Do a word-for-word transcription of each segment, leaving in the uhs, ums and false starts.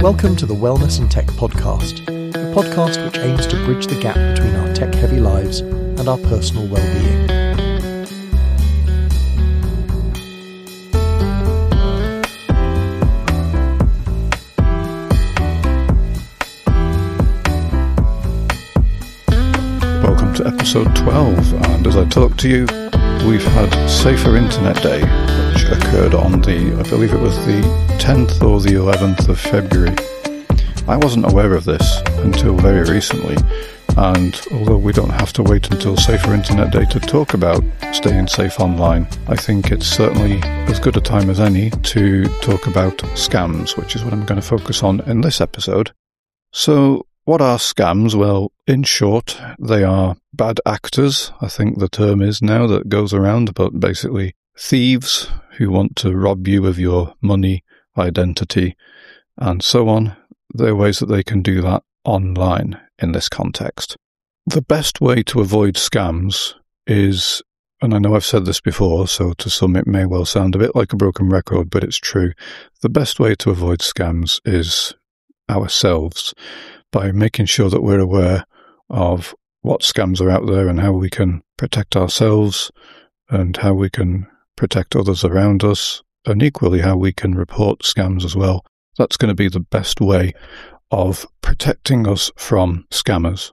Welcome to the Wellness and Tech Podcast, a podcast which aims to bridge the gap between our tech-heavy lives and our personal well-being. Welcome to episode twelve, and as I talk to you, we've had Safer Internet Day, which occurred on the, I believe it was the tenth or the eleventh of February. I wasn't aware of this until very recently, and although we don't have to wait until Safer Internet Day to talk about staying safe online, I think it's certainly as good a time as any to talk about scams, which is what I'm going to focus on in this episode. So, what are scams? Well, in short, they are bad actors, I think the term is now that goes around, but basically thieves who want to rob you of your money, identity, and so on. There are ways that they can do that online in this context. The best way to avoid scams is, and I know I've said this before, so to some it may well sound a bit like a broken record, but it's true. The best way to avoid scams is ourselves, by making sure that we're aware of what scams are out there and how we can protect ourselves and how we can protect others around us, and equally how we can report scams as well. That's going to be the best way of protecting us from scammers.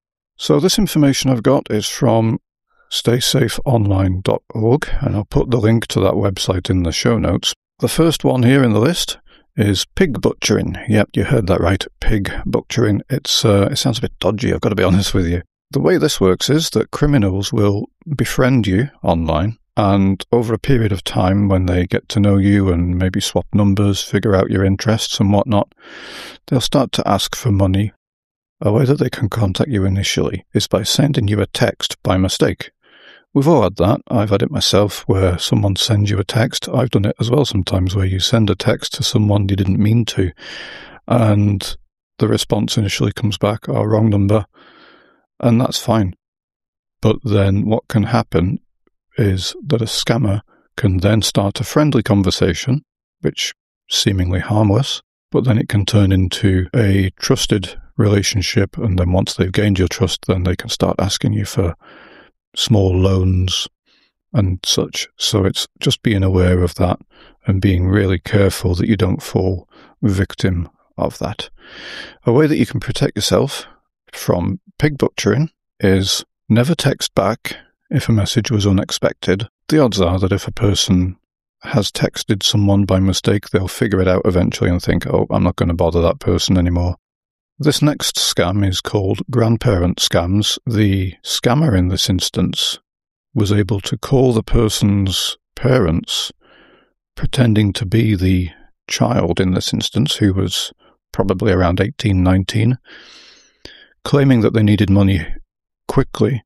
So this information I've got is from stay safe online dot org, and I'll put the link to that website in the show notes. The first one here in the list is pig butchering. Yep, you heard that right, pig butchering. It's uh, it sounds a bit dodgy, I've got to be honest with you. The way this works is that criminals will befriend you online, and over a period of time when they get to know you and maybe swap numbers, figure out your interests and whatnot, they'll start to ask for money. A way that they can contact you initially is by sending you a text by mistake. We've all had that. I've had it myself, where someone sends you a text. I've done it as well sometimes, where you send a text to someone you didn't mean to, and the response initially comes back, oh, wrong number, and that's fine. But then what can happen is that a scammer can then start a friendly conversation, which seemingly harmless, but then it can turn into a trusted relationship, and then once they've gained your trust, then they can start asking you for small loans and such. So it's just being aware of that and being really careful that you don't fall victim of that. A way that you can protect yourself from pig butchering is never text back if a message was unexpected. The odds are that if a person has texted someone by mistake, they'll figure it out eventually and think, oh, I'm not going to bother that person anymore. This next scam is called grandparent scams. The scammer in this instance was able to call the person's parents, pretending to be the child in this instance, who was probably around eighteen, nineteen, claiming that they needed money quickly,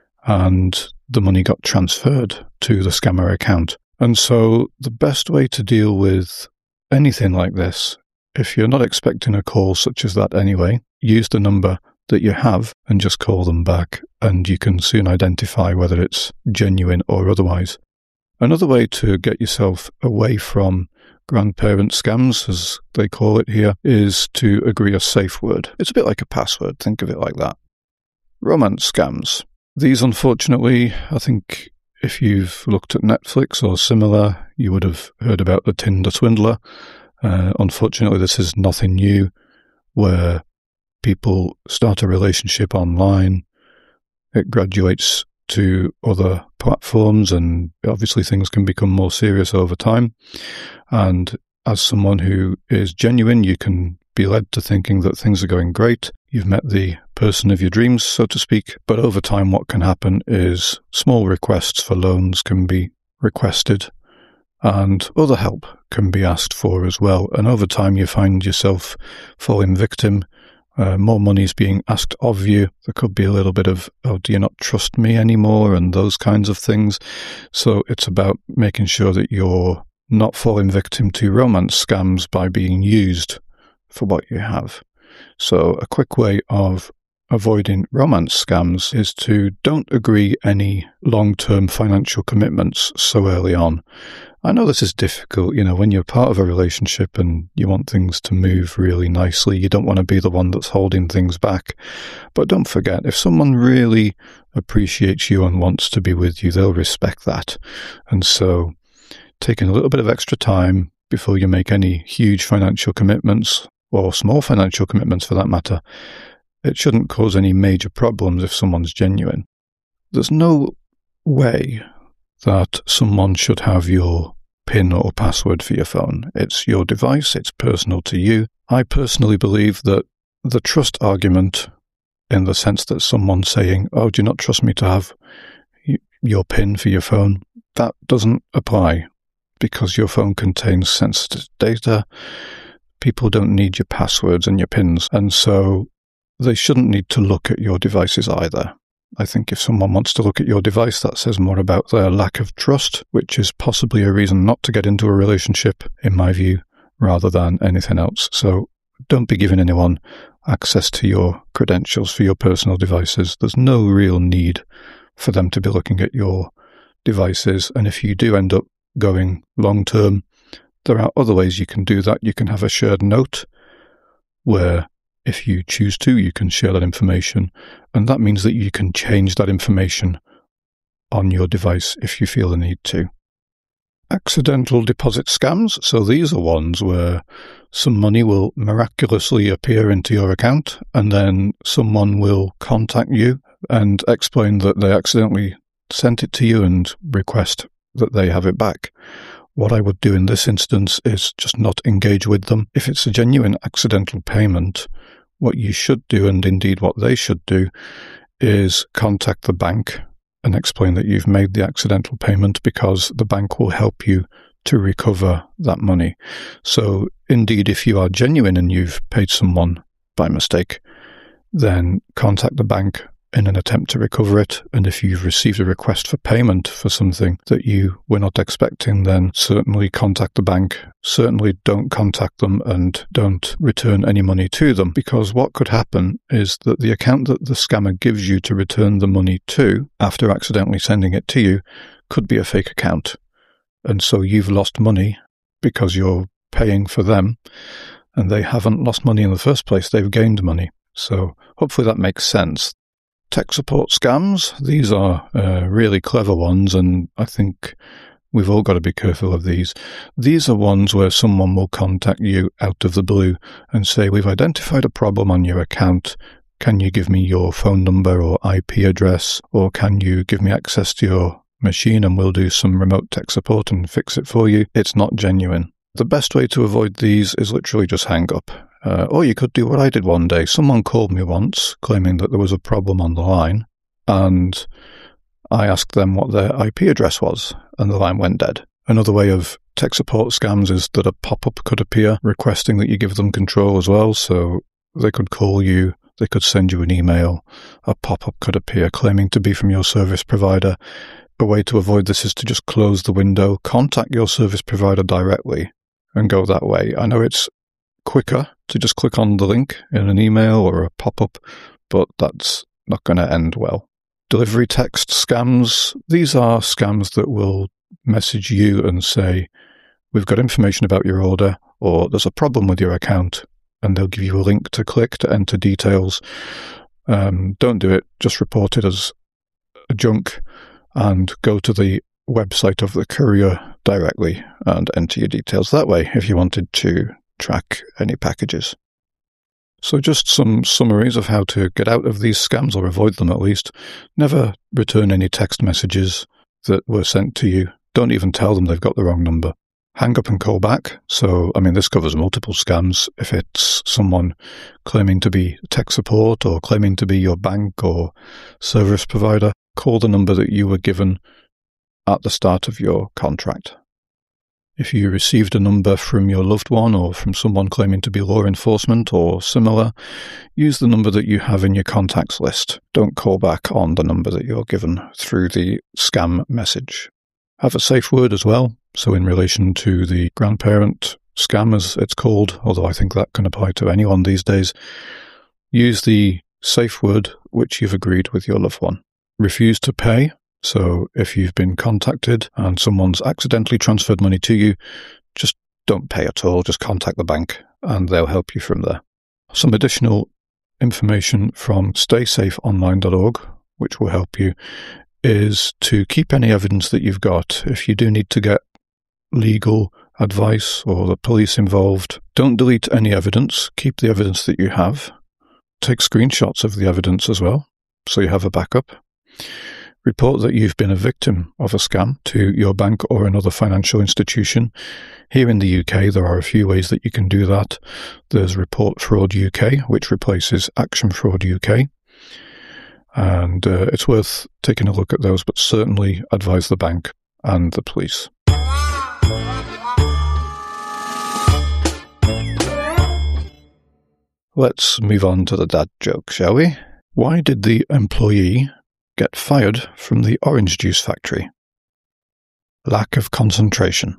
and the money got transferred to the scammer account. And so the best way to deal with anything like this, if you're not expecting a call such as that anyway, use the number that you have and just call them back, and you can soon identify whether it's genuine or otherwise. Another way to get yourself away from grandparent scams, as they call it here, is to agree a safe word. It's a bit like a password, think of it like that. Romance scams. These, unfortunately, I think if you've looked at Netflix or similar, you would have heard about the Tinder swindler. Uh, unfortunately, this is nothing new, where people start a relationship online, it graduates to other platforms, and obviously things can become more serious over time. And as someone who is genuine, you can be led to thinking that things are going great. You've met the person of your dreams, so to speak. But over time, what can happen is small requests for loans can be requested, and other help can be asked for as well. And over time, you find yourself falling victim. Uh, more money is being asked of you. There could be a little bit of, oh, do you not trust me anymore? And those kinds of things. So it's about making sure that you're not falling victim to romance scams by being used for what you have. So a quick way of avoiding romance scams is to don't agree any long-term financial commitments so early on. I know this is difficult, you know, when you're part of a relationship and you want things to move really nicely, you don't want to be the one that's holding things back. But don't forget, if someone really appreciates you and wants to be with you, they'll respect that. And so taking a little bit of extra time before you make any huge financial commitments, or small financial commitments for that matter, it shouldn't cause any major problems if someone's genuine. There's no way that someone should have your PIN or password for your phone. It's your device, it's personal to you. I personally believe that the trust argument, in the sense that someone saying, oh, do you not trust me to have your PIN for your phone? That doesn't apply, because your phone contains sensitive data. People don't need your passwords and your PINs, and so they shouldn't need to look at your devices either. I think if someone wants to look at your device, that says more about their lack of trust, which is possibly a reason not to get into a relationship, in my view, rather than anything else. So don't be giving anyone access to your credentials for your personal devices. There's no real need for them to be looking at your devices. And if you do end up going long-term, there are other ways you can do that. You can have a shared note where, if you choose to, you can share that information, and that means that you can change that information on your device if you feel the need to. Accidental deposit scams. So these are ones where some money will miraculously appear into your account, and then someone will contact you and explain that they accidentally sent it to you and request that they have it back. What I would do in this instance is just not engage with them. If it's a genuine accidental payment, what you should do, and indeed what they should do, is contact the bank and explain that you've made the accidental payment, because the bank will help you to recover that money. So indeed, if you are genuine and you've paid someone by mistake, then contact the bank in an attempt to recover it. And if you've received a request for payment for something that you were not expecting, then certainly contact the bank. Certainly don't contact them and don't return any money to them, because what could happen is that the account that the scammer gives you to return the money to, after accidentally sending it to you, could be a fake account. And so you've lost money because you're paying for them, and they haven't lost money in the first place, they've gained money. So hopefully that makes sense. Tech support scams, these are uh, really clever ones, and I think we've all got to be careful of these. These are ones where someone will contact you out of the blue and say, we've identified a problem on your account. Can you give me your phone number or I P address, or can you give me access to your machine and we'll do some remote tech support and fix it for you? It's not genuine. The best way to avoid these is literally just hang up. Uh, or you could do what I did one day. Someone called me once claiming that there was a problem on the line, and I asked them what their I P address was, and the line went dead. Another way of tech support scams is that a pop-up could appear requesting that you give them control as well. So they could call you, they could send you an email, a pop-up could appear claiming to be from your service provider. A way to avoid this is to just close the window, contact your service provider directly, and go that way. I know it's quicker to just click on the link in an email or a pop-up, but that's not going to end well. Delivery text scams. These are scams that will message you and say, we've got information about your order, or there's a problem with your account, and they'll give you a link to click to enter details. Um, don't do it. Just report it as a junk and go to the website of the courier directly and enter your details that way if you wanted to track any packages. So just some summaries of how to get out of these scams, or avoid them at least. Never return any text messages that were sent to you. Don't even tell them they've got the wrong number. Hang up and call back. So, I mean, this covers multiple scams. If it's someone claiming to be tech support or claiming to be your bank or service provider, call the number that you were given at the start of your contract. If you received a number from your loved one or from someone claiming to be law enforcement or similar, use the number that you have in your contacts list. Don't call back on the number that you're given through the scam message. Have a safe word as well. So in relation to the grandparent scam, as it's called, although I think that can apply to anyone these days, use the safe word which you've agreed with your loved one. Refuse to pay. So if you've been contacted and someone's accidentally transferred money to you, just don't pay at all. Just contact the bank and they'll help you from there. Some additional information from stay safe online dot org, which will help you, is to keep any evidence that you've got. If you do need to get legal advice or the police involved, don't delete any evidence. Keep the evidence that you have. Take screenshots of the evidence as well, so you have a backup. Report that you've been a victim of a scam to your bank or another financial institution. Here in the U K, there are a few ways that you can do that. There's Report Fraud U K, which replaces Action Fraud U K. And uh, it's worth taking a look at those, but certainly advise the bank and the police. Let's move on to the dad joke, shall we? Why did the employee get fired from the orange juice factory? Lack of concentration.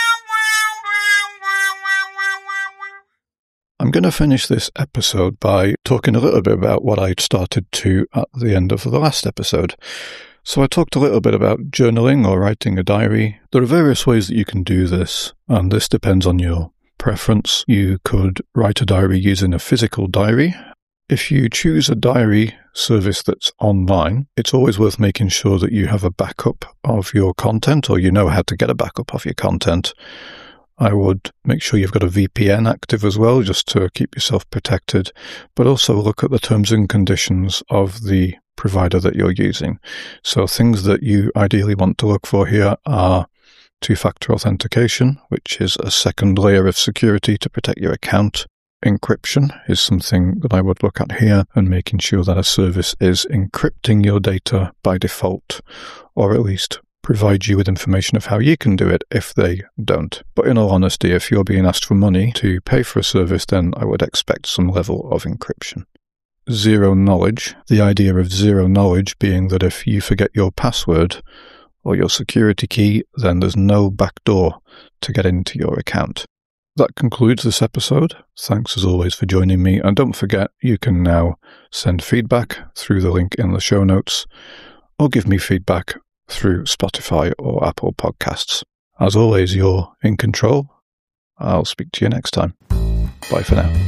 I'm going to finish this episode by talking a little bit about what I started to at the end of the last episode. So I talked a little bit about journaling or writing a diary. There are various ways that you can do this, and this depends on your preference. You could write a diary using a physical diary. If you choose a diary service that's online, it's always worth making sure that you have a backup of your content, or you know how to get a backup of your content. I would make sure you've got a V P N active as well, just to keep yourself protected, but also look at the terms and conditions of the provider that you're using. So things that you ideally want to look for here are two-factor authentication, which is a second layer of security to protect your account. Encryption is something that I would look at here, and making sure that a service is encrypting your data by default, or at least provide you with information of how you can do it if they don't. But in all honesty, if you're being asked for money to pay for a service, then I would expect some level of encryption. Zero knowledge. The idea of zero knowledge being that if you forget your password or your security key, then there's no backdoor to get into your account. That concludes this episode. Thanks as always for joining me, and don't forget you can now send feedback through the link in the show notes, or give me feedback through Spotify or Apple Podcasts. As always, you're in control. I'll speak to you next time. Bye for now.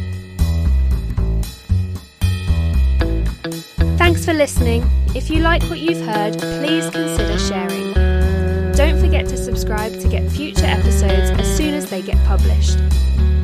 Thanks for listening. If you like what you've heard, please consider sharing. Don't forget to subscribe to get future episodes as soon as they get published.